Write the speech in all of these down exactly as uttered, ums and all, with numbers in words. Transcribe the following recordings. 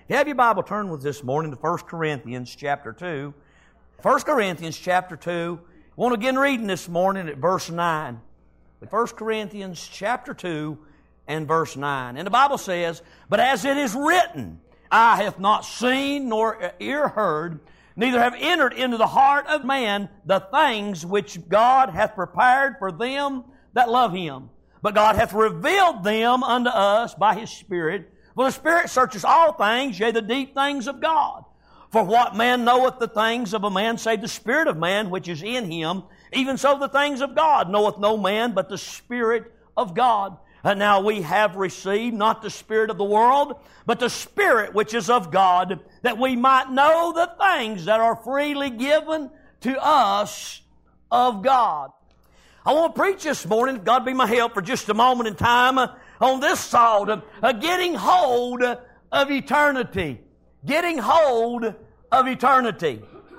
If you have your Bible, turn with this morning to First Corinthians chapter two. First Corinthians chapter two. I want to begin reading this morning at verse nine. First Corinthians chapter two and verse nine. And the Bible says, "But as it is written, eye hath not seen nor ear heard, neither have entered into the heart of man the things which God hath prepared for them that love Him. But God hath revealed them unto us by His Spirit. For the Spirit searches all things, yea, the deep things of God. For what man knoweth the things of a man, save the Spirit of man which is in him? Even so the things of God knoweth no man but the Spirit of God. And now we have received not the spirit of the world, but the Spirit which is of God, that we might know the things that are freely given to us of God." I want to preach this morning, if God be my help, for just a moment in time uh, on this thought of uh, getting hold of eternity. Getting hold of eternity.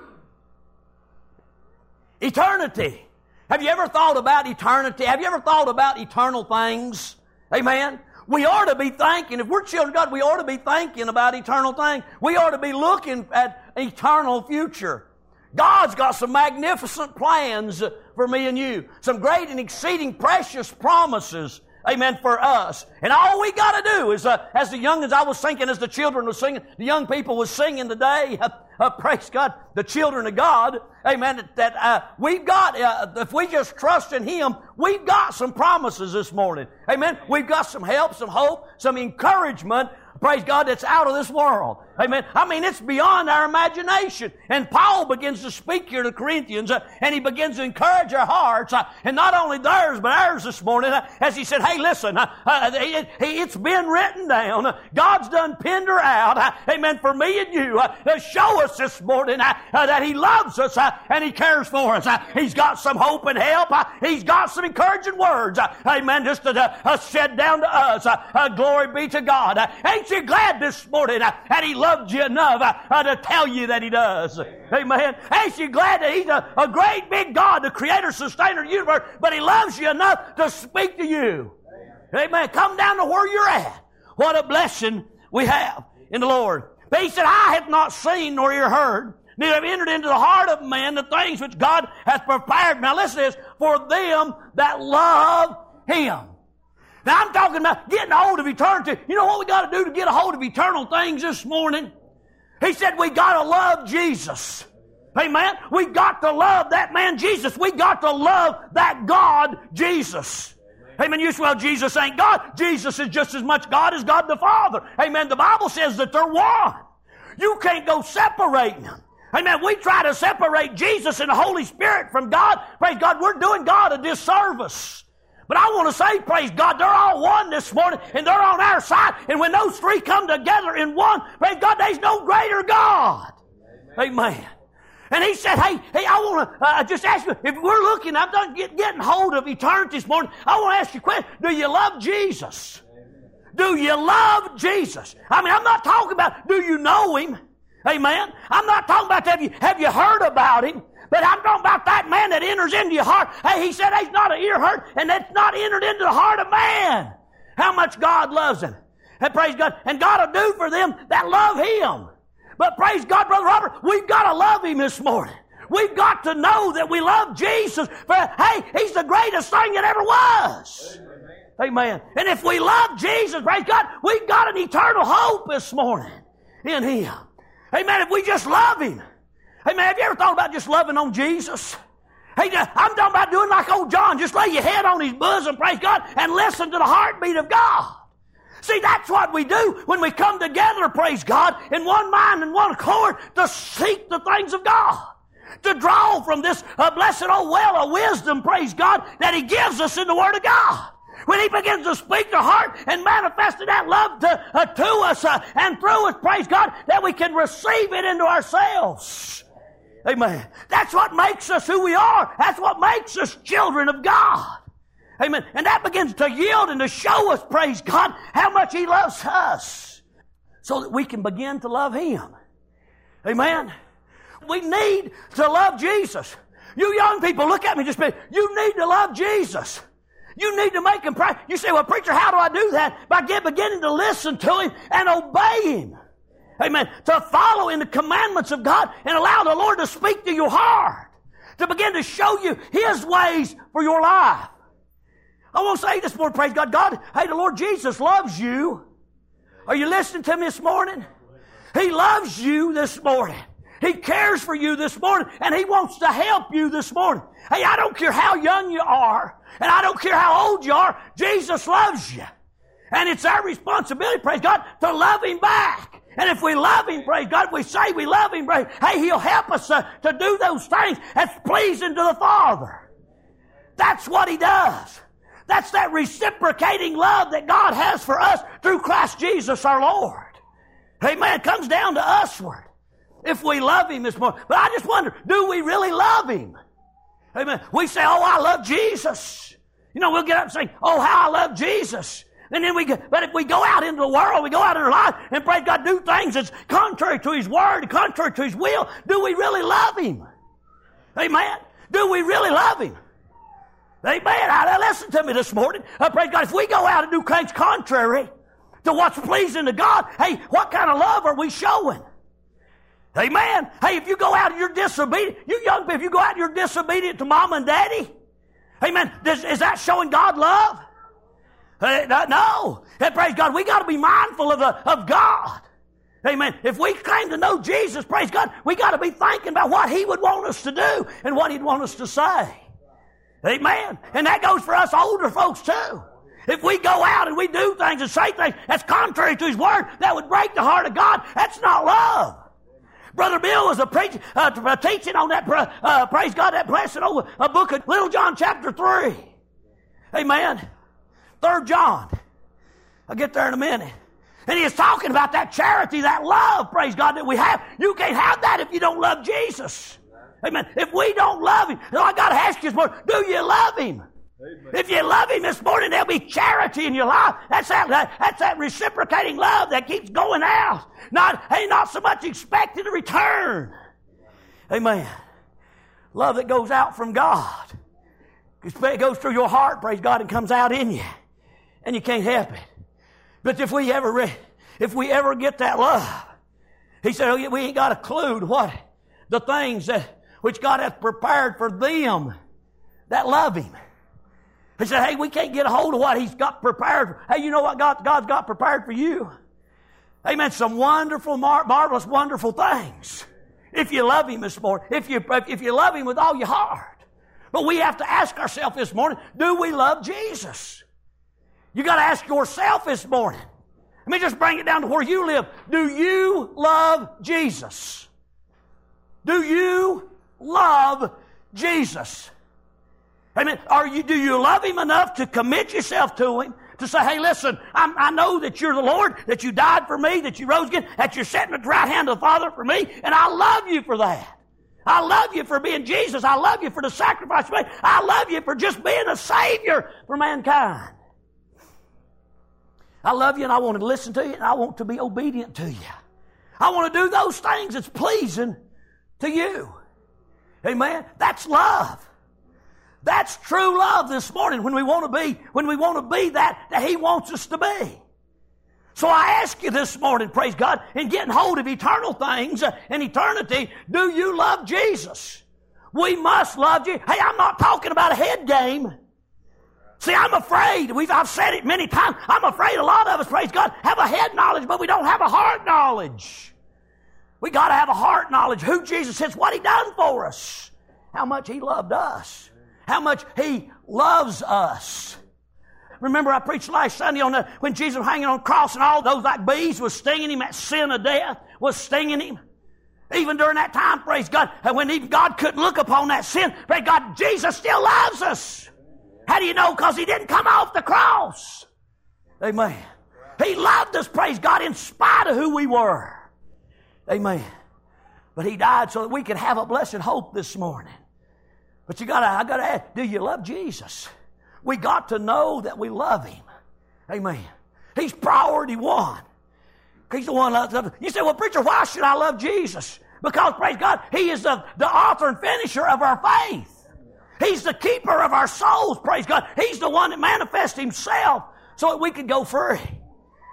Eternity. Have you ever thought about eternity? Have you ever thought about eternal things? Amen? We ought to be thinking, if we're children of God, we ought to be thinking about eternal things. We ought to be looking at eternal future. God's got some magnificent plans for me and you. Some great and exceeding precious promises, amen, for us. And all we got to do is, uh, as the youngins, I was thinking as the children were singing, the young people was singing today, uh, uh, praise God, the children of God, amen, that, that uh, we've got, uh, if we just trust in Him, we've got some promises this morning. Amen. We've got some help, some hope, some encouragement, praise God, that's out of this world. Amen. I mean, it's beyond our imagination. And Paul begins to speak here to Corinthians, uh, and he begins to encourage our hearts, uh, and not only theirs, but ours this morning, uh, as he said, hey, listen, uh, uh, it, it's been written down. Uh, God's done pinned her out, uh, amen, for me and you, uh, to show us this morning uh, uh, that He loves us uh, and He cares for us. Uh, he's got some hope and help. Uh, he's got some encouraging words, uh, amen, just to uh, uh, shed down to us. Uh, uh, glory be to God. Uh, ain't you glad this morning uh, that He loved you enough uh, uh, to tell you that He does? Amen. Ain't you glad that He's a, a great big God, the creator, sustainer of the universe, but He loves you enough to speak to you? Amen. Come down to where you're at. What a blessing we have in the Lord. But He said, "I have not seen nor ear heard, neither have entered into the heart of man the things which God hath prepared." Now listen to this. "For them that love Him." Now I'm talking about getting a hold of eternity. You know what we got to do to get a hold of eternal things this morning? He said we got to love Jesus. Amen? We got to love that man Jesus. We got to love that God Jesus. Amen. You say, well, Jesus ain't God. Jesus is just as much God as God the Father. Amen. The Bible says that they're one. You can't go separating them. Amen. We try to separate Jesus and the Holy Spirit from God. Praise God. We're doing God a disservice. But I want to say, praise God, they're all one this morning, and they're on our side. And when those three come together in one, praise God, there's no greater God. Amen. Amen. And he said, hey, hey, I want to uh, just ask you, if we're looking, I'm done get, getting hold of eternity this morning, I want to ask you a question. Do you love Jesus? Do you love Jesus? I mean, I'm not talking about, do you know Him? Amen. I'm not talking about, have you, have you heard about Him? But I'm talking about that man that enters into your heart. Hey, he said he's not an ear hurt, and that's not entered into the heart of man. How much God loves him. And praise God. And God will do for them that love Him. But praise God, Brother Robert, we've got to love Him this morning. We've got to know that we love Jesus. For, hey, He's the greatest thing that ever was. Amen. Amen. And if we love Jesus, praise God, we've got an eternal hope this morning in Him. Amen. If we just love Him. Amen. Have you ever thought about just loving on Jesus? Hey, I'm talking about doing like old John. Just lay your head on His bosom, praise God, and listen to the heartbeat of God. See, that's what we do when we come together, praise God, in one mind and one accord to seek the things of God. To draw from this uh, blessed old well of wisdom, praise God, that He gives us in the Word of God. When He begins to speak to heart and manifesting that love to, uh, to us uh, and through us, praise God, that we can receive it into ourselves. Amen. That's what makes us who we are. That's what makes us children of God. Amen. And that begins to yield and to show us, praise God, how much He loves us so that we can begin to love Him. Amen. We need to love Jesus. You young people, look at me just a minute. You need to love Jesus. You need to make Him pray. You say, well, preacher, how do I do that? By get, beginning to listen to Him and obey Him. Amen. To follow in the commandments of God and allow the Lord to speak to your heart. To begin to show you His ways for your life. I want to say this morning, praise God, God, hey, the Lord Jesus loves you. Are you listening to me this morning? He loves you this morning. He cares for you this morning, and He wants to help you this morning. Hey, I don't care how young you are, and I don't care how old you are, Jesus loves you. And it's our responsibility, praise God, to love Him back. And if we love Him, praise God, we say we love Him, praise, hey, He'll help us uh, to do those things that's pleasing to the Father. That's what He does. That's that reciprocating love that God has for us through Christ Jesus our Lord. Amen. It comes down to usward. If we love Him this morning. But I just wonder, do we really love Him? Amen. We say, oh, I love Jesus. You know, we'll get up and say, oh, how I love Jesus. And then we get, but if we go out into the world, we go out in our life and praise God, do things that's contrary to His Word, contrary to His will, do we really love Him? Amen. Do we really love Him? Amen. Now, listen to me this morning. Uh, praise God. If we go out and do things contrary to what's pleasing to God, hey, what kind of love are we showing? Amen. Hey, if you go out and you're disobedient, you young people, if you go out and you're disobedient to mom and daddy, amen, is, is that showing God love? Uh, no. Hey, praise God, we got to be mindful of, the, of God. Amen. If we claim to know Jesus, praise God, we got to be thinking about what He would want us to do and what He'd want us to say. Amen. And that goes for us older folks too. If we go out and we do things and say things that's contrary to His Word, that would break the heart of God. That's not love. Brother Bill was a, preach, uh, a teaching on that, uh, praise God, that blessed over a book of Little John chapter three. Amen. Third John. I'll get there in a minute. And he is talking about that charity, that love, praise God, that we have. You can't have that if you don't love Jesus. Amen. If we don't love Him, I got to ask you this morning, do you love Him? Amen. If you love Him this morning, there'll be charity in your life. That's that, that's that reciprocating love that keeps going out. Not, hey, not so much expecting a return. Amen. Love that goes out from God. It goes through your heart, praise God, and comes out in you. And you can't help it. But if we ever, re- if we ever get that love, He said, oh, we ain't got a clue to what the things that which God hath prepared for them that love Him. He said, hey, we can't get a hold of what He's got prepared. Hey, you know what God, God's got prepared for you? Amen. Some wonderful, mar- marvelous, wonderful things. If you love Him this morning. If you, if you love Him with all your heart. But we have to ask ourselves this morning, do we love Jesus? You got to ask yourself this morning. Let me just bring it down to where you live. Do you love Jesus? Do you love Jesus? Amen. Are you, do you love Him enough to commit yourself to Him? To say, hey, listen, I'm, I know that you're the Lord, that you died for me, that you rose again, that you're sitting at the right hand of the Father for me, and I love you for that. I love you for being Jesus. I love you for the sacrifice you made. I love you for just being a Savior for mankind. I love you and I want to listen to you and I want to be obedient to you. I want to do those things that's pleasing to you. Amen. That's love. That's true love this morning when we want to be, when we want to be that, that He wants us to be. So I ask you this morning, praise God, in getting hold of eternal things and eternity, do you love Jesus? We must love you. Hey, I'm not talking about a head game. See, I'm afraid, we've, I've said it many times, I'm afraid a lot of us, praise God, have a head knowledge, but we don't have a heart knowledge. We got to have a heart knowledge, who Jesus is, what He done for us, how much He loved us, how much He loves us. Remember I preached last Sunday on the, when Jesus was hanging on the cross and all those like bees was stinging Him, that sin of death was stinging Him. Even during that time, praise God, and when even God couldn't look upon that sin, praise God, Jesus still loves us. How do you know? Because He didn't come off the cross. Amen. He loved us, praise God, in spite of who we were. Amen. But He died so that we could have a blessed hope this morning. But you gotta, I gotta ask, do you love Jesus? We got to know that we love Him. Amen. He's priority one. He's the one that loves us. You say, well, preacher, why should I love Jesus? Because, praise God, He is the, the author and finisher of our faith. He's the keeper of our souls, praise God. He's the one that manifests Himself so that we could go free.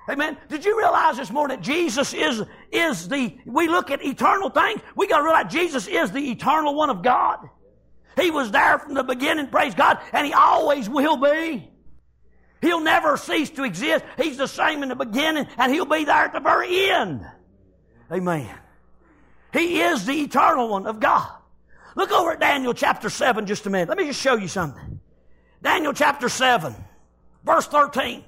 Amen. Did you realize this morning that Jesus is, is the, we look at eternal things, we got to realize Jesus is the eternal one of God. He was there from the beginning, praise God, and He always will be. He'll never cease to exist. He's the same in the beginning, and He'll be there at the very end. Amen. He is the eternal one of God. Look over at Daniel chapter seven just a minute. Let me just show you something. Daniel chapter seven, verse thirteen.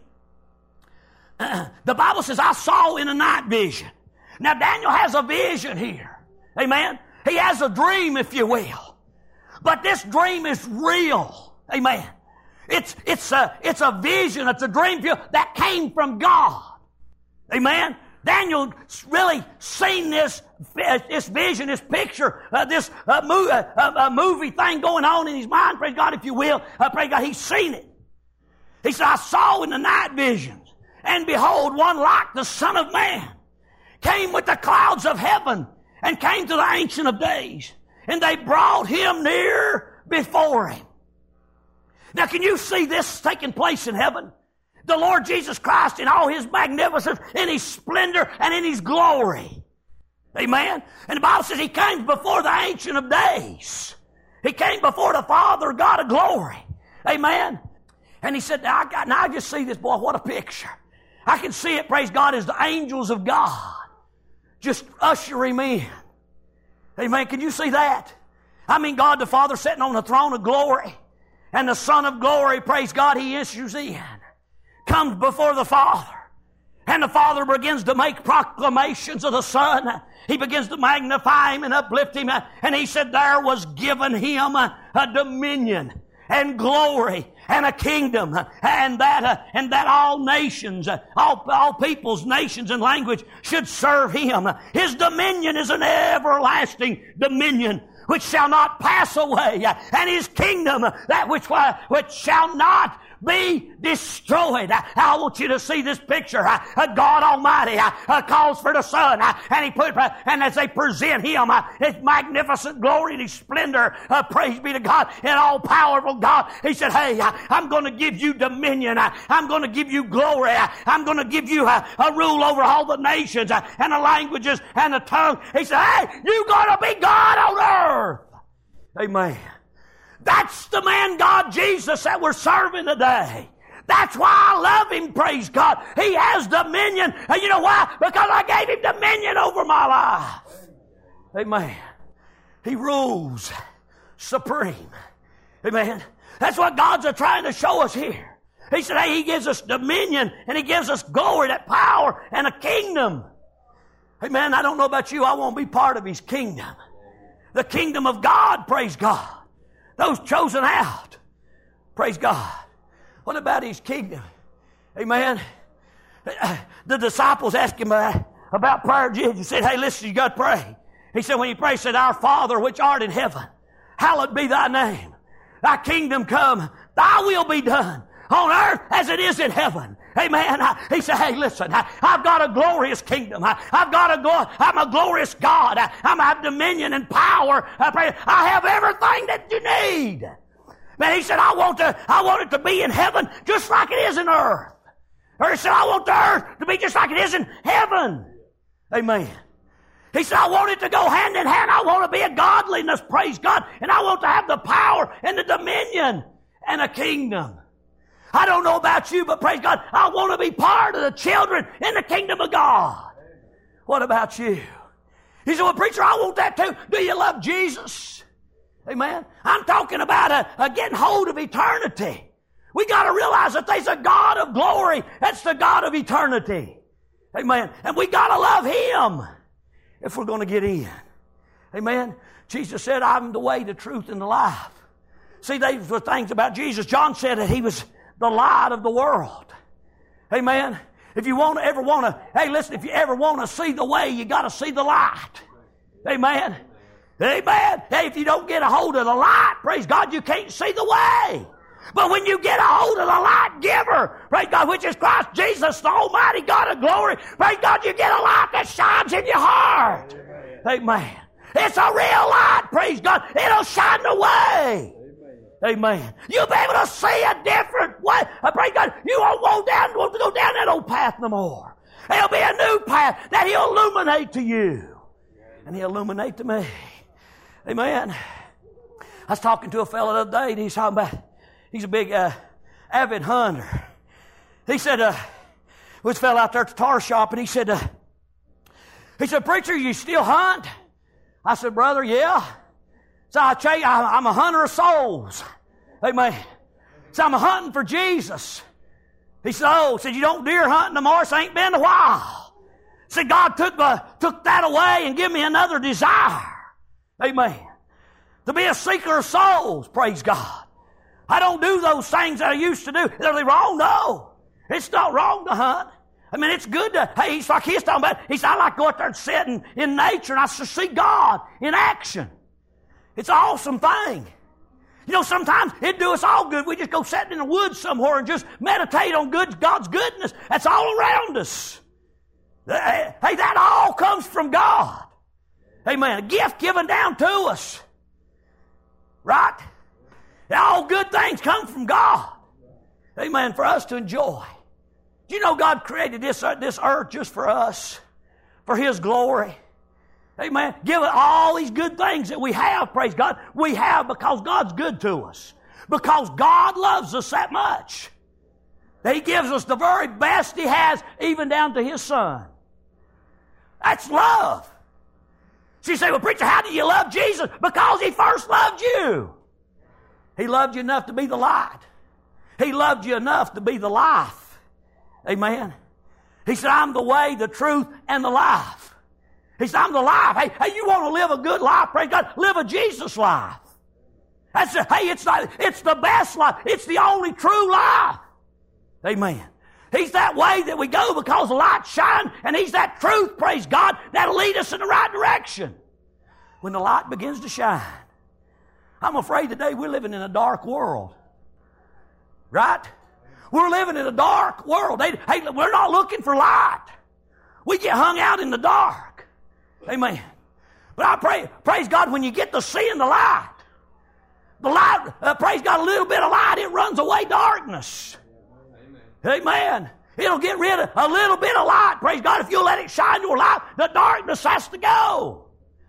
Uh, the Bible says, I saw in a night vision. Now Daniel has a vision here. Amen. He has a dream, if you will. But this dream is real. Amen. It's, it's a, it's a vision. It's a dream that came from God. Amen. Daniel really seen this, this vision, this picture, uh, this uh, mo- uh, uh, movie thing going on in his mind. Praise God, if you will. Uh, praise God, he's seen it. He said, I saw in the night visions, and behold, one like the Son of Man came with the clouds of heaven and came to the Ancient of Days. And they brought Him near before Him. Now, can you see this taking place in heaven? The Lord Jesus Christ in all His magnificence, in His splendor, and in His glory. Amen? And the Bible says He came before the Ancient of Days. He came before the Father, God of glory. Amen? And He said, now I, got, now I just see this, boy, what a picture. I can see it, praise God, as the angels of God just usher Him in. Amen? Can you see that? I mean, God the Father sitting on the throne of glory, and the Son of glory, praise God, He issues in. Comes before the Father. And the Father begins to make proclamations of the Son. He begins to magnify Him and uplift Him. And He said there was given Him a, a dominion and glory and a kingdom, and that uh, and that all nations, uh, all, all peoples, nations, and language should serve Him. His dominion is an everlasting dominion which shall not pass away, and His kingdom that which, uh, which shall not be destroyed. I want you to see this picture. God Almighty calls for the Son, and He put, and as they present Him, His magnificent glory and His splendor, praise be to God, and all powerful God, He said, hey, I'm going to give you dominion. I'm going to give you glory. I'm going to give you a, a rule over all the nations and the languages and the tongue. He said, hey, you're going to be God on earth. Amen. That's the man God Jesus that we're serving today. That's why I love Him, praise God. He has dominion. And you know why? Because I gave Him dominion over my life. Amen. He rules supreme. Amen. That's what God's trying to show us here. He said, hey, He gives us dominion and He gives us glory, that power and a kingdom. Amen. I don't know about you. I want to be part of His kingdom. The kingdom of God, praise God. Those chosen out. Praise God. What about His kingdom? Amen. The disciples asked Him about, about prayer. Jesus said, hey, listen, you got to pray. He said, when you pray, he said, our Father which art in heaven, hallowed be Thy name. Thy kingdom come. Thy will be done on earth as it is in heaven. Amen. He said, hey, listen, I've got a glorious kingdom. I've got a, glo- I'm a glorious God. I'm have dominion and power. I have everything that you need. Man, he said, I want to, I want it to be in heaven just like it is in earth. Or he said, I want the earth to be just like it is in heaven. Amen. He said, I want it to go hand in hand. I want to be a godliness, praise God. And I want to have the power and the dominion and a kingdom. I don't know about you, but praise God, I want to be part of the children in the kingdom of God. What about you? He said, well, preacher, I want that too. Do you love Jesus? Amen. I'm talking about a, a getting hold of eternity. We got to realize that there's a God of glory. That's the God of eternity. Amen. And we got to love Him if we're going to get in. Amen. Jesus said, I'm the way, the truth, and the life. See, these were things about Jesus. John said that He was the light of the world. Amen. If you want to ever want to, hey, listen, if you ever want to see the way, you got to see the light. Amen. Amen. Hey, if you don't get a hold of the light, praise God, you can't see the way. But when you get a hold of the light giver, praise God, which is Christ Jesus, the Almighty God of glory, praise God, you get a light that shines in your heart. Amen. It's a real light, praise God. It'll shine the way. Amen. You'll be able to see a different way. I pray God, you won't go down, won't go down that old path no more. There'll be a new path that He'll illuminate to you. And He'll illuminate to me. Amen. I was talking to a fellow the other day, and he's talking about, he's a big uh, avid hunter. He said, uh, this fellow out there at the tar shop, and he said, uh, he said, preacher, you still hunt? I said, brother, yeah. So I tell you, I'm a hunter of souls. Amen. So I'm hunting for Jesus. He said, oh, said, you don't deer hunt no more, so ain't been a while. Said, God took, uh, took that away and give me another desire. Amen. To be a seeker of souls, praise God. I don't do those things that I used to do. Are they wrong? No. It's not wrong to hunt. I mean, it's good to, hey, he's like he's talking about, he said, I like to go out there and sit in, in nature and I see God in action. It's an awesome thing. You know, sometimes it'd do us all good. We just go sit in the woods somewhere and just meditate on good God's goodness. That's all around us. Hey, that all comes from God. Amen. A gift given down to us. Right? All good things come from God. Amen. For us to enjoy. Do you know God created this, uh, this earth just for us? For His glory. Amen. Give it all these good things that we have, praise God. We have because God's good to us. Because God loves us that much. That He gives us the very best He has, even down to His Son. That's love. So you say, well, preacher, how do you love Jesus? Because He first loved you. He loved you enough to be the light. He loved you enough to be the life. Amen. He said, I'm the way, the truth, and the life. He said, I'm the life. Hey, hey, you want to live a good life, praise God, live a Jesus life. That's a, hey, it's not, it's the best life. It's the only true life. Amen. He's that way that we go because the light shines, and He's that truth, praise God, that'll lead us in the right direction. When the light begins to shine. I'm afraid today we're living in a dark world. Right? We're living in a dark world. They, hey, we're not looking for light. We get hung out in the dark. Amen. But I pray, praise God, when you get to seeing the light, the light, uh, praise God, a little bit of light, it runs away darkness. Amen. Amen. It'll get rid of a little bit of light. Praise God, if you'll let it shine your light, the darkness has to go.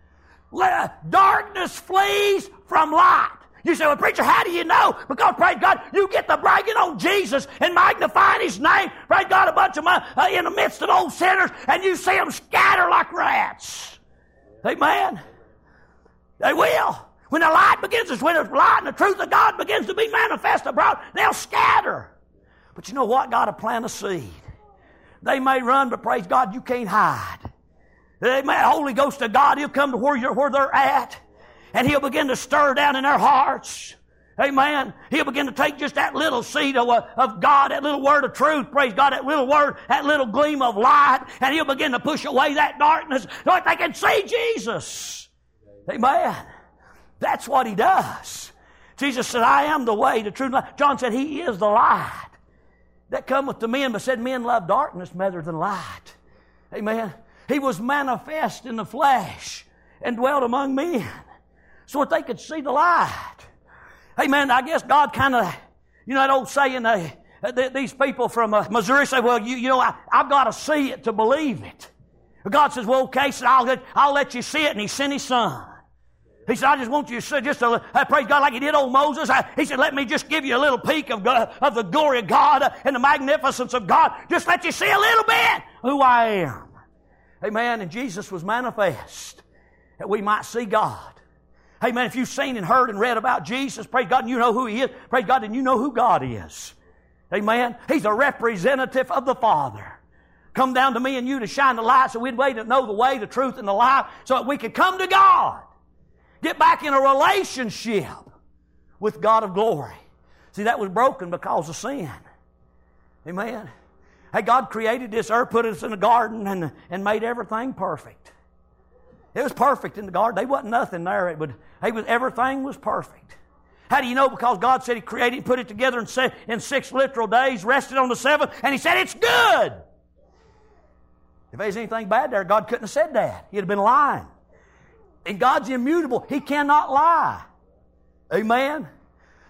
Let, darkness flees from light. You say, well, preacher, how do you know? Because, praise God, you get to bragging on Jesus and magnifying His name. Praise God, a bunch of them uh, in the midst of those sinners, and you see them scatter like rats. Amen. They will. When the light begins to, when the light and the truth of God begins to be manifested abroad, they'll scatter. But you know what? God will plant a seed. They may run, but praise God, you can't hide. Amen. The Holy Ghost of God, He'll come to where you're, where they're at. And He'll begin to stir down in their hearts. Amen. He'll begin to take just that little seed of, of God, that little word of truth, praise God, that little word, that little gleam of light, and He'll begin to push away that darkness so that they can see Jesus. Amen. That's what He does. Jesus said, I am the way, the truth, and life. John said, He is the light that cometh to men, but said men love darkness rather than light. Amen. He was manifest in the flesh and dwelt among men, so that they could see the light. Amen. I guess God kind of, you know that old saying, uh, th- these people from uh, Missouri say, well, you, you know, I, I've got to see it to believe it. But God says, well, okay, so I'll let, I'll let you see it, and He sent His Son. He said, I just want you to see, just to, uh, praise God like He did old Moses. I, he said, let me just give you a little peek of, God, of the glory of God uh, and the magnificence of God. Just let you see a little bit who I am. Amen. And Jesus was manifest that we might see God. Amen. If you've seen and heard and read about Jesus, praise God, and you know who He is, praise God, and you know who God is. Amen. He's a representative of the Father. Come down to me and you to shine the light so we'd wait to know the way, the truth, and the life so that we could come to God. Get back in a relationship with God of glory. See, that was broken because of sin. Amen. Hey, God created this earth, put us in a garden, and, and made everything perfect. It was perfect in the garden. There wasn't nothing there. It would, it was, everything was perfect. How do you know? Because God said He created and put it together in, se- in six literal days, rested on the seventh, and He said, it's good. If there's anything bad there, God couldn't have said that. He'd have been lying. And God's immutable. He cannot lie. Amen?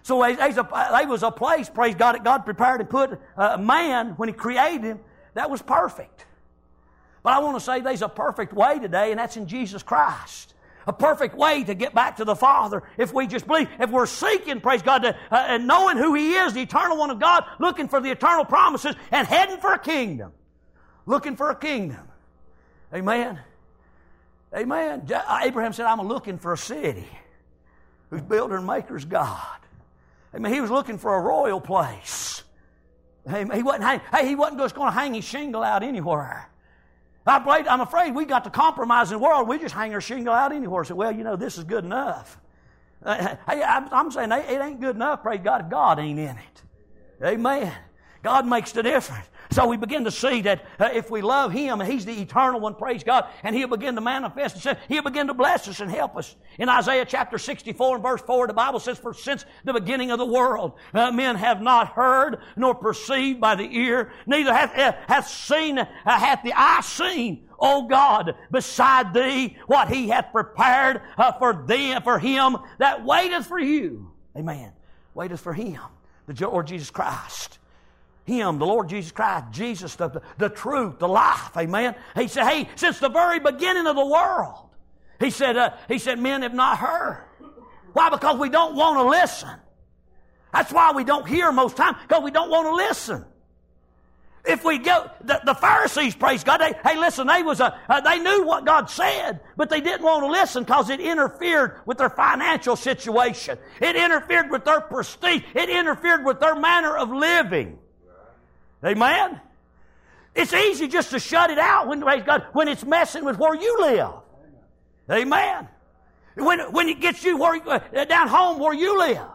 So there was a place, praise God, that God prepared and put a man when He created him that was perfect. But I want to say there's a perfect way today, and that's in Jesus Christ. A perfect way to get back to the Father if we just believe. If we're seeking, praise God, to, uh, and knowing who He is, the eternal one of God, looking for the eternal promises, and heading for a kingdom. Looking for a kingdom. Amen. Amen. Abraham said, I'm looking for a city whose builder and maker is God. Amen. He was looking for a royal place. Amen. He wasn't, hang, hey, he wasn't just going to hang his shingle out anywhere. I played, I'm afraid we got to compromise in the world. We just hang our shingle out anywhere and say, well, you know, this is good enough. Uh, hey, I'm, I'm saying it ain't good enough, praise God, if God ain't in it. Amen. God makes the difference. So we begin to see that uh, if we love Him, and He's the eternal one, praise God, and He'll begin to manifest Himself. He'll begin to bless us and help us. In Isaiah chapter sixty-four and verse four, the Bible says, for since the beginning of the world, uh, men have not heard, nor perceived by the ear, neither hath, uh, hath seen, uh, hath the eye seen, O God, beside Thee, what He hath prepared uh, for Thee, for him that waiteth for You. Amen. Waiteth for Him, the Lord Jesus Christ. Him, the Lord Jesus Christ, Jesus, the, the, the truth, the life, amen. He said, hey, since the very beginning of the world, He said, uh, He said, men have not heard. Why? Because we don't want to listen. That's why we don't hear most times, because we don't want to listen. If we go, the, the Pharisees, praise God, they, hey, listen, they was a, uh, they knew what God said, but they didn't want to listen because it interfered with their financial situation. It interfered with their prestige. It interfered with their manner of living. Amen? It's easy just to shut it out when, praise God, when it's messing with where you live. Amen? When, when it gets you where, uh, down home where you live.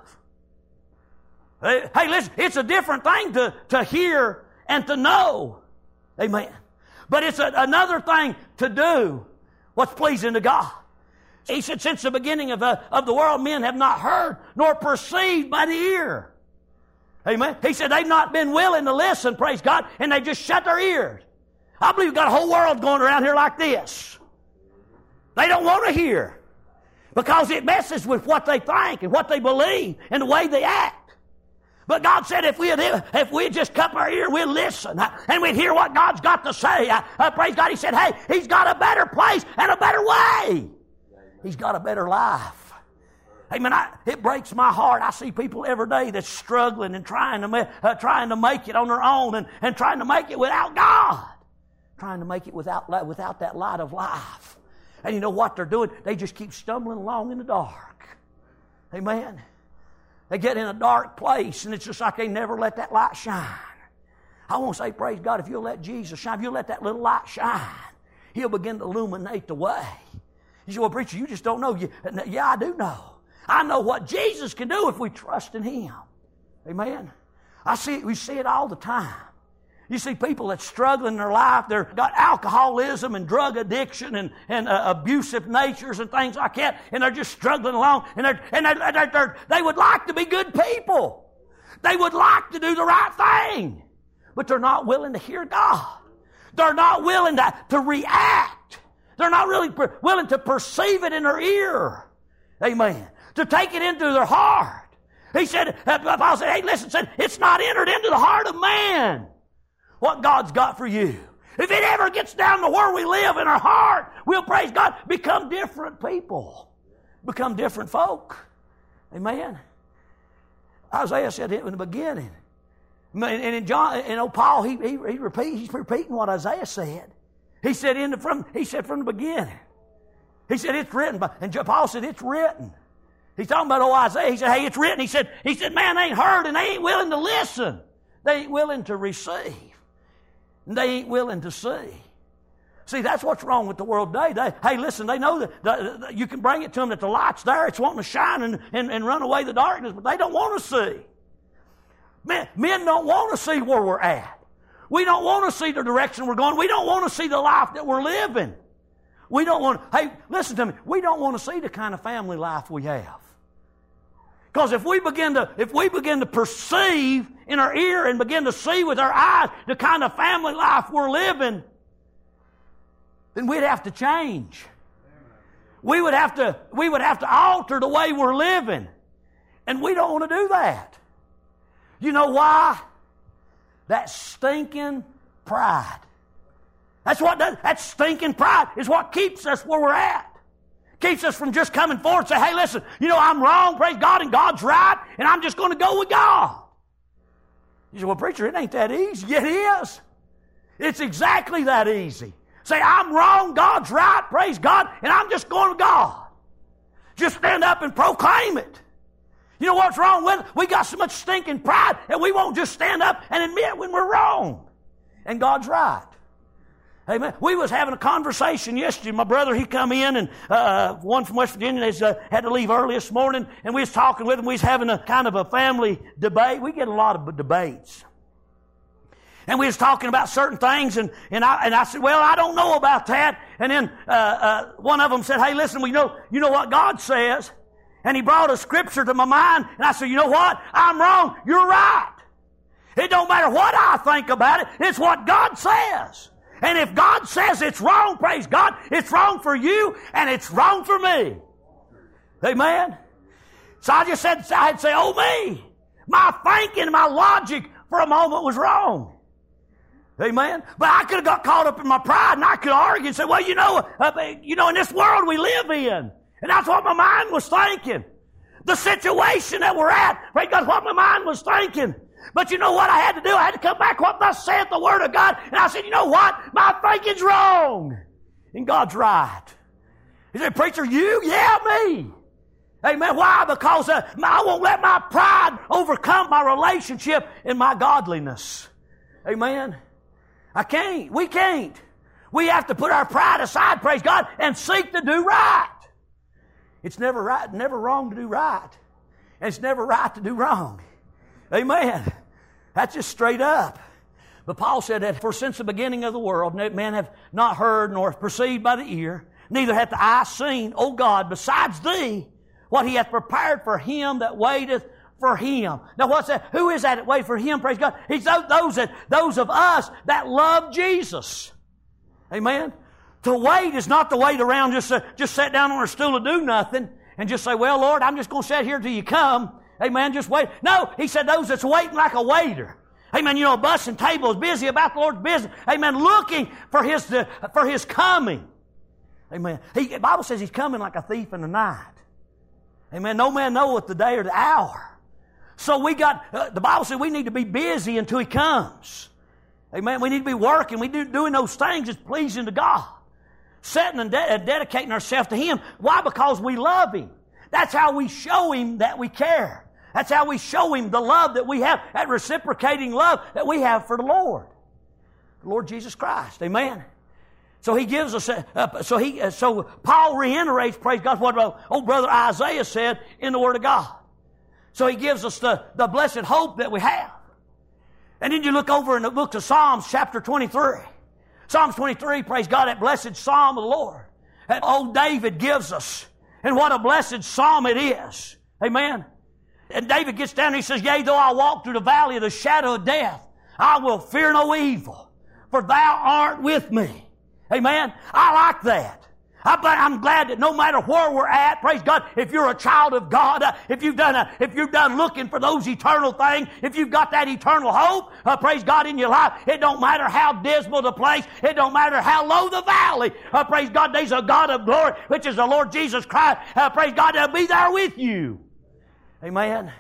Hey, hey, listen, it's a different thing to, to hear and to know. Amen. But it's a, another thing to do what's pleasing to God. He said, since the beginning of the, of the world, men have not heard nor perceived by the ear. Amen. He said they've not been willing to listen, praise God, and they just shut their ears. I believe we've got a whole world going around here like this. They don't want to hear because it messes with what they think and what they believe and the way they act. But God said if we'd, if we'd just cup our ear, we'd listen and we'd hear what God's got to say. I, I praise God. He said, hey, He's got a better place and a better way. He's got a better life. Amen. I, it breaks my heart. I see people every day that's struggling and trying to, ma- uh, trying to make it on their own and, and trying to make it without God. Trying to make it without, without that light of life. And you know what they're doing? They just keep stumbling along in the dark. Amen. They get in a dark place and it's just like they never let that light shine. I want to say, praise God, if you'll let Jesus shine, if you'll let that little light shine, He'll begin to illuminate the way. You say, well, preacher, you just don't know. You, yeah, I do know. I know what Jesus can do if we trust in Him. Amen. I see it, we see it all the time. You see people that struggle in their life. They've got alcoholism and drug addiction and, and uh, abusive natures and things like that. And they're just struggling along. And, they're, and they're, they're, they're, they would like to be good people. They would like to do the right thing. But they're not willing to hear God. They're not willing to, to react. They're not really per, willing to perceive it in their ear. Amen. To take it into their heart. He said, Paul said, hey, listen, said, it's not entered into the heart of man what God's got for you. If it ever gets down to where we live in our heart, we'll, praise God, become different people. Become different folk. Amen. Isaiah said it in the beginning. And in John, you know, Paul, he, he, he repeat, he's repeating what Isaiah said. He said, in the, from, he said from the beginning. He said, it's written. And Paul said, it's written. He's talking about old Isaiah. He said, hey, it's written. He said, he said, man, they ain't heard and they ain't willing to listen. They ain't willing to receive. And they ain't willing to see. See, that's what's wrong with the world today. They, hey, listen, they know that the, the, you can bring it to them that the light's there. It's wanting to shine and, and, and run away the darkness, but they don't want to see. Men, men don't want to see where we're at. We don't want to see the direction we're going. We don't want to see the life that we're living. We don't want to, hey, listen to me. We don't want to see the kind of family life we have. Because if we begin to, if we begin to perceive in our ear and begin to see with our eyes the kind of family life we're living, then we'd have to change. We would have to, we would have to alter the way we're living. And we don't want to do that. You know why? That stinking pride. That's what does, that stinking pride is what keeps us where we're at. Keeps us from just coming forward and say, hey, listen, you know, I'm wrong, praise God, and God's right, and I'm just going to go with God. You say, well, preacher, it ain't that easy. Yet it is. It's exactly that easy. Say, I'm wrong, God's right, praise God, and I'm just going to God. Just stand up and proclaim it. You know what's wrong with it? We got so much stinking pride that we won't just stand up and admit when we're wrong. And God's right. Amen. We was having a conversation yesterday. My brother, he come in, and uh, one from West Virginia, they uh, had to leave early this morning, and we was talking with him. We was having a kind of a family debate. We get a lot of debates. And we was talking about certain things, and, and, I, and I said, well, I don't know about that. And then uh, uh, one of them said, hey, listen, we know, you know what God says. And he brought a scripture to my mind, and I said, you know what? I'm wrong. You're right. It don't matter what I think about it. It's what God says. And if God says it's wrong, praise God, it's wrong for you and it's wrong for me. Amen? So I just said, I'd say, oh me, my thinking, my logic for a moment was wrong. Amen? But I could have got caught up in my pride and I could argue and say, well, you know, uh, you know, in this world we live in. And that's what my mind was thinking. The situation that we're at, praise God, what my mind was thinking. But you know what I had to do? I had to come back what thus saith the Word of God. And I said, you know what? My thinking's wrong. And God's right. He said, preacher, you? Yeah, me. Amen. Why? Because uh, I won't let my pride overcome my relationship and my godliness. Amen. I can't. We can't. We have to put our pride aside, praise God, and seek to do right. It's never right, never wrong to do right. And it's never right to do wrong. Amen. That's just straight up. But Paul said that, for since the beginning of the world, men have not heard nor perceived by the ear, neither hath the eye seen, O God, besides thee, what he hath prepared for him that waiteth for him. Now what's that? Who is that that wait for him? Praise God. He's those that, those of us that love Jesus. Amen. To wait is not to wait around, just, uh, just sit down on a stool and do nothing and just say, well, Lord, I'm just going to sit here till you come. Amen, just wait. No, he said those that's waiting like a waiter. Amen, you know, a bus and table is busy about the Lord's business. Amen, looking for His, uh, for His coming. Amen. He, the Bible says He's coming like a thief in the night. Amen, no man knoweth the day or the hour. So we got, uh, the Bible says we need to be busy until He comes. Amen, we need to be working. We do doing those things that's pleasing to God. Setting and de- dedicating ourselves to Him. Why? Because we love Him. That's how we show Him that we care. That's how we show Him the love that we have, that reciprocating love that we have for the Lord. The Lord Jesus Christ. Amen. So He gives us, a, uh, so He, uh, so Paul reiterates, praise God, what old brother Isaiah said in the Word of God. So he gives us the, the blessed hope that we have. And then you look over in the book of Psalms, chapter twenty-three. Psalms twenty-three, praise God, that blessed psalm of the Lord that old David gives us. And what a blessed psalm it is. Amen. And David gets down and he says, yea, though I walk through the valley of the shadow of death, I will fear no evil, for thou art with me. Amen. I like that. I'm glad that no matter where we're at, praise God, if you're a child of God, uh, if you've done, a, if you've done looking for those eternal things, if you've got that eternal hope, uh, praise God, in your life, it don't matter how dismal the place, it don't matter how low the valley, uh, praise God, there's a God of glory, which is the Lord Jesus Christ, uh, praise God, that'll be there with you. Amen.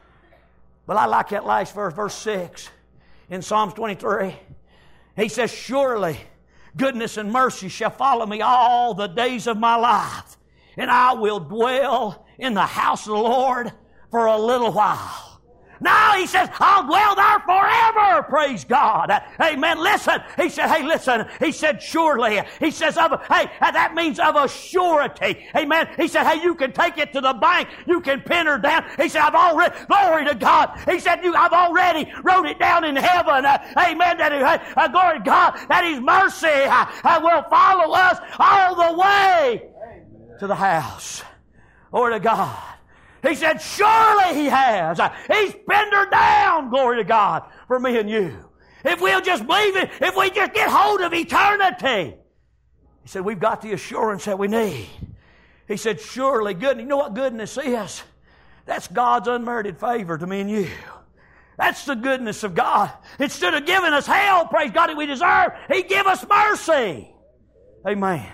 But I like that last verse, verse six, in Psalms twenty-three. He says, surely goodness and mercy shall follow me all the days of my life, and I will dwell in the house of the Lord for a little while. Now he says, I'll dwell there forever. Praise God. Amen. Listen. He said, hey, listen. He said, surely. He says, of, hey, that means of a surety. Amen. He said, hey, you can take it to the bank. You can pin her down. He said, I've already, glory to God. He said, you, I've already wrote it down in heaven. Uh, amen. That, uh, glory to God, that His mercy uh, uh, will follow us all the way to the house. Glory to God. He said, surely He has. He's pinned her down, glory to God, for me and you. If we'll just believe it, if we just get hold of eternity. He said, we've got the assurance that we need. He said, surely goodness. You know what goodness is? That's God's unmerited favor to me and you. That's the goodness of God. Instead of giving us hell, praise God, that we deserve, He give us mercy. Amen.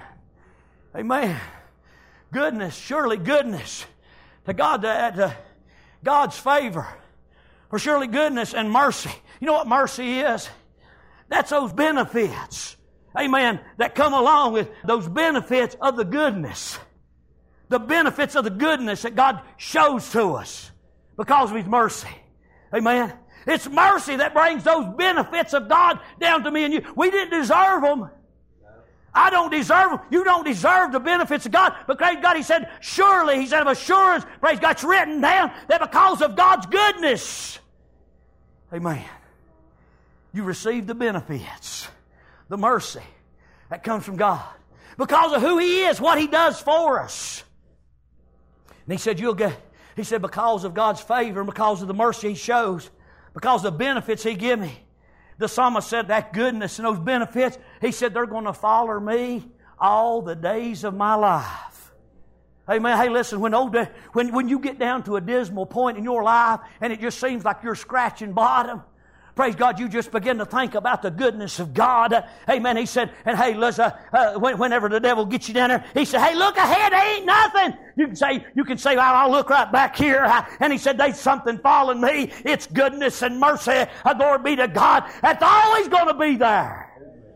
Amen. Goodness, surely goodness. To God, to, to God's favor. For surely goodness and mercy. You know what mercy is? That's those benefits. Amen. That come along with those benefits of the goodness. The benefits of the goodness that God shows to us because of His mercy. Amen. It's mercy that brings those benefits of God down to me and you. We didn't deserve them. I don't deserve them. You don't deserve the benefits of God. But praise God, He said, surely, He said of assurance, praise God, it's written down that because of God's goodness, amen, you receive the benefits, the mercy that comes from God. Because of who He is, what He does for us. And He said, you'll get, He said, because of God's favor and because of the mercy He shows, because of the benefits He give me. The psalmist said that goodness and those benefits, he said, they're going to follow me all the days of my life. Amen. Hey, listen, when, old, when, when you get down to a dismal point in your life and it just seems like you're scratching bottom, praise God, you just begin to think about the goodness of God. Amen. He said, and hey, listen, uh, whenever the devil gets you down there, he said, hey, look ahead, there ain't nothing. You can say, you can say, well, I'll look right back here. And he said, there's something following me. It's goodness and mercy. Glory be to God. That's always going to be there.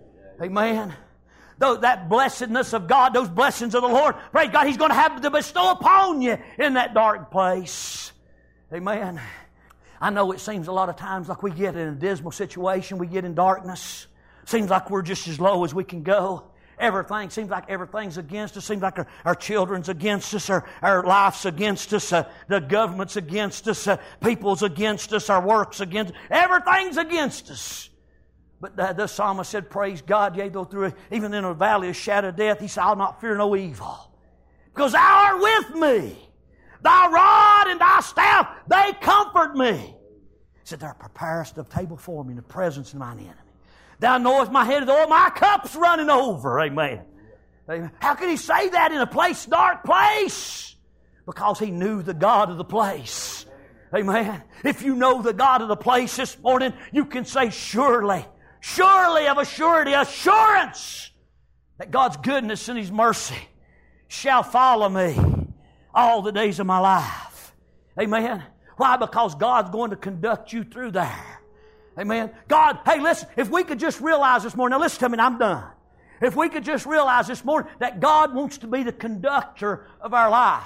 Amen. Though that blessedness of God, those blessings of the Lord, praise God, He's going to have to bestow upon you in that dark place. Amen. I know it seems a lot of times like we get in a dismal situation, we get in darkness. Seems like we're just as low as we can go. Everything, seems like everything's against us. Seems like our, our children's against us, our, our life's against us, uh, the government's against us, uh, people's against us, our work's against us. Everything's against us. But the, the psalmist said, praise God, yea, though through, even in a valley of shadow of death, he said, I'll not fear no evil. Because Thou art with me. Thy rod and Thy staff, they comfort me. He said, Thou preparest a table for me in the presence of mine enemy. Thou knowest my head is oil, my cup's running over. Amen. Amen. How can he say that in a place, dark place? Because he knew the God of the place. Amen. If you know the God of the place this morning, you can say, surely, surely of a surety, assurance that God's goodness and His mercy shall follow me all the days of my life. Amen. Why? Because God's going to conduct you through there. Amen. God, hey, listen, if we could just realize this morning, now listen to me and I'm done. If we could just realize this morning that God wants to be the conductor of our life.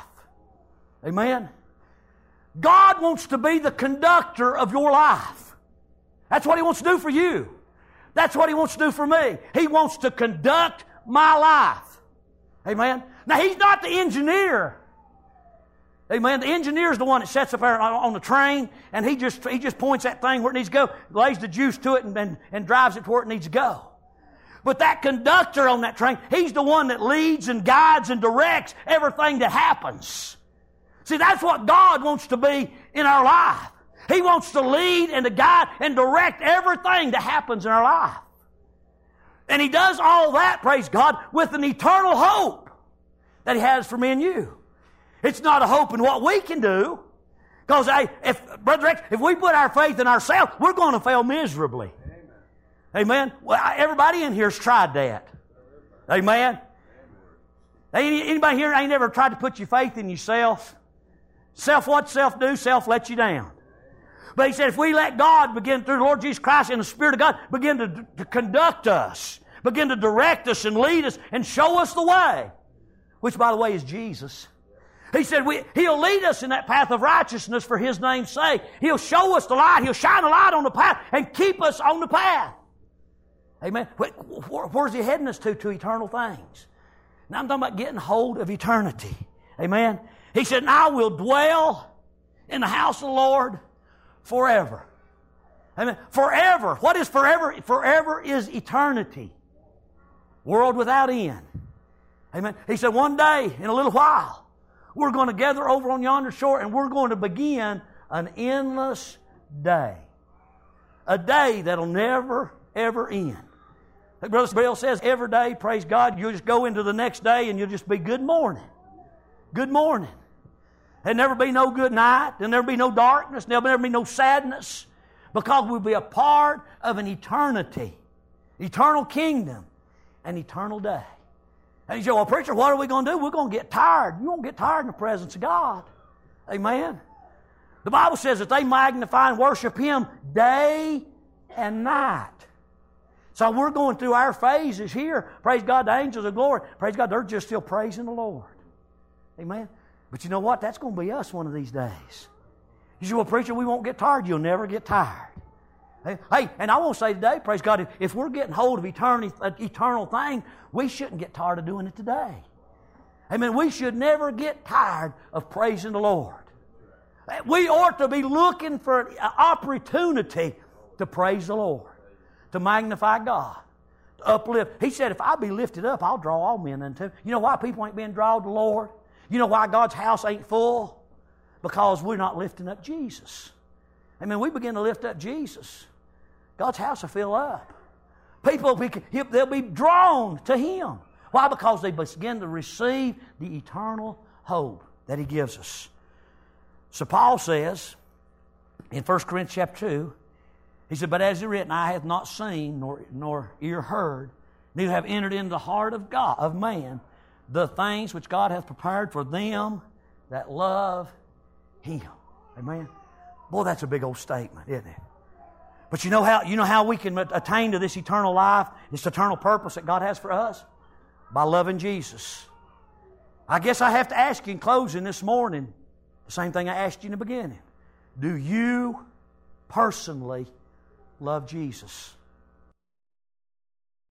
Amen. God wants to be the conductor of your life. That's what He wants to do for you. That's what He wants to do for me. He wants to conduct my life. Amen. Now, He's not the engineer. Amen. The engineer is the one that sets up there on the train, and he just he just points that thing where it needs to go, lays the juice to it, and, and, and drives it to where it needs to go. But that conductor on that train, he's the one that leads and guides and directs everything that happens. See, that's what God wants to be in our life. He wants to lead and to guide and direct everything that happens in our life. And He does all that, praise God, with an eternal hope that He has for me and you. It's not a hope in what we can do. Because, hey, if, Brother Rex, if we put our faith in ourselves, we're going to fail miserably. Amen. Amen? Well, everybody in here has tried that. Amen? Anybody here ain't ever tried to put your faith in yourself? Self what self do? Self let you down. But He said if we let God begin through the Lord Jesus Christ and the Spirit of God begin to, to conduct us, begin to direct us and lead us and show us the way, which by the way is Jesus. He said we, He'll lead us in that path of righteousness for His name's sake. He'll show us the light. He'll shine a light on the path and keep us on the path. Amen. Where, where's He heading us to? To eternal things. Now I'm talking about getting hold of eternity. Amen. He said, and I will dwell in the house of the Lord forever. Amen. Forever. What is forever? Forever is eternity. World without end. Amen. He said, one day, in a little while, we're going to gather over on yonder shore and we're going to begin an endless day. A day that'll never, ever end. Like Brother Bill says, every day, praise God, you'll just go into the next day and you'll just be good morning. Good morning. There'll never be no good night. There'll never be no darkness. There'll never be no sadness. Because we'll be a part of an eternity, eternal kingdom, an eternal day. And you say, well, preacher, what are we going to do? We're going to get tired. You won't get tired in the presence of God. Amen. The Bible says that they magnify and worship Him day and night. So we're going through our phases here. Praise God, the angels of glory. Praise God, they're just still praising the Lord. Amen. But you know what? That's going to be us one of these days. You say, well, preacher, we won't get tired. You'll never get tired. Hey, and I want to say today, praise God, if, if we're getting hold of eternity, an eternal thing, we shouldn't get tired of doing it today. Amen. We should never get tired of praising the Lord. We ought to be looking for an opportunity to praise the Lord, to magnify God, to uplift. He said, if I be lifted up, I'll draw all men unto Him. You know why people ain't being drawn to the Lord? You know why God's house ain't full? Because we're not lifting up Jesus. Amen. We begin to lift up Jesus, God's house will fill up. People, they'll be drawn to Him. Why? Because they begin to receive the eternal hope that He gives us. So Paul says in First Corinthians chapter two, he said, but as it is written, eye hath not seen, nor, nor ear heard, neither have entered into the heart of God, of man, the things which God hath prepared for them that love Him. Amen. Boy, that's a big old statement, isn't it? But you know how you know how we can attain to this eternal life, this eternal purpose that God has for us? By loving Jesus. I guess I have to ask you in closing this morning, the same thing I asked you in the beginning. Do you personally love Jesus?